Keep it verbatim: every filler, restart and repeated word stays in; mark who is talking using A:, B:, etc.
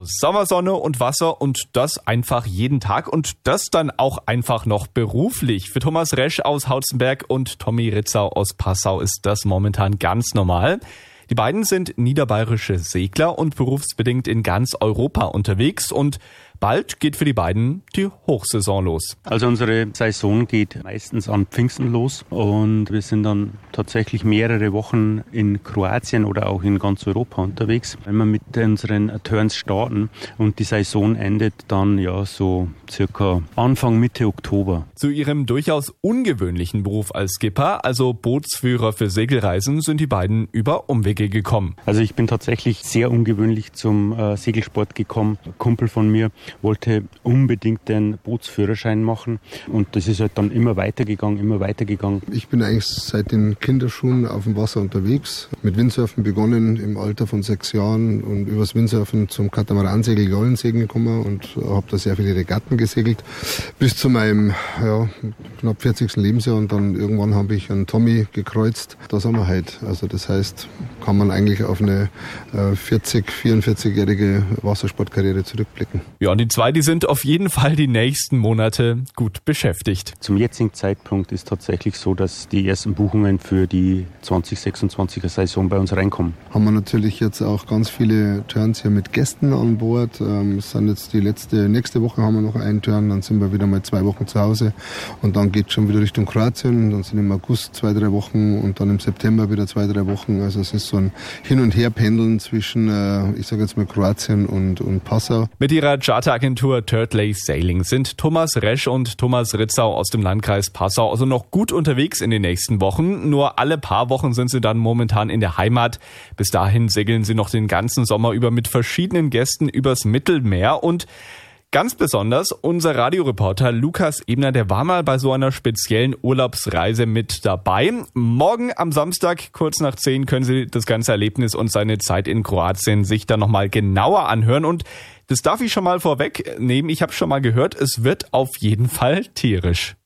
A: Sommersonne und Wasser und das einfach jeden Tag und das dann auch einfach noch beruflich. Für Thomas Resch aus Hautzenberg und Tommy Ritzau aus Passau ist das momentan ganz normal. Die beiden sind niederbayerische Segler und berufsbedingt in ganz Europa unterwegs und bald geht für die beiden die Hochsaison los.
B: Also unsere Saison geht meistens an Pfingsten los und wir sind dann tatsächlich mehrere Wochen in Kroatien oder auch in ganz Europa unterwegs, wenn wir mit unseren Turns starten und die Saison endet dann ja so circa Anfang, Mitte Oktober.
A: Zu ihrem durchaus ungewöhnlichen Beruf als Skipper, also Bootsführer für Segelreisen, sind die beiden über Umwege gekommen.
B: Also ich bin tatsächlich sehr ungewöhnlich zum äh, Segelsport gekommen. Ein Kumpel von mir wollte unbedingt den Bootsführerschein machen und das ist halt dann immer weitergegangen, immer weitergegangen.
C: Ich bin eigentlich seit den Kinderschuhen auf dem Wasser unterwegs. Mit Windsurfen begonnen im Alter von sechs Jahren und übers Windsurfen zum Katamaransegeln, Gallensegeln gekommen und habe da sehr viele Regatten gesegelt bis zu meinem ja, knapp vierzigsten Lebensjahr und dann irgendwann habe ich einen Tommy gekreuzt. Da sind wir heute. Also das heißt, kann man eigentlich auf eine äh, vierzig, vierundvierzig-jährige Wassersportkarriere zurückblicken.
A: Ja, und die zwei, die sind auf jeden Fall die nächsten Monate gut beschäftigt.
B: Zum jetzigen Zeitpunkt ist tatsächlich so, dass die ersten Buchungen für die zwanzig sechsundzwanziger Saison bei uns reinkommen.
C: Haben wir natürlich jetzt auch ganz viele Turns hier mit Gästen an Bord. Ähm, es sind jetzt die letzte, nächste Woche haben wir noch einen Turn, dann sind wir wieder mal zwei Wochen zu Hause und dann geht es schon wieder Richtung Kroatien. Dann sind im August zwei, drei Wochen und dann im September wieder zwei, drei Wochen. Also es ist so ein Hin- und Herpendeln zwischen, äh, ich sage jetzt mal Kroatien und, und Passau.
A: Mit ihrer Charteragentur Turtley Sailing sind Thomas Resch und Thomas Ritzau aus dem Landkreis Passau also noch gut unterwegs in den nächsten Wochen. Nur alle paar Wochen sind sie dann momentan in der Heimat. Bis dahin segeln sie noch den ganzen Sommer über mit verschiedenen Gästen übers Mittelmeer und ganz besonders unser Radioreporter Lukas Ebner, der war mal bei so einer speziellen Urlaubsreise mit dabei. Morgen am Samstag, kurz nach zehn, können Sie das ganze Erlebnis und seine Zeit in Kroatien sich dann nochmal genauer anhören. Und das darf ich schon mal vorwegnehmen. Ich habe schon mal gehört, es wird auf jeden Fall tierisch.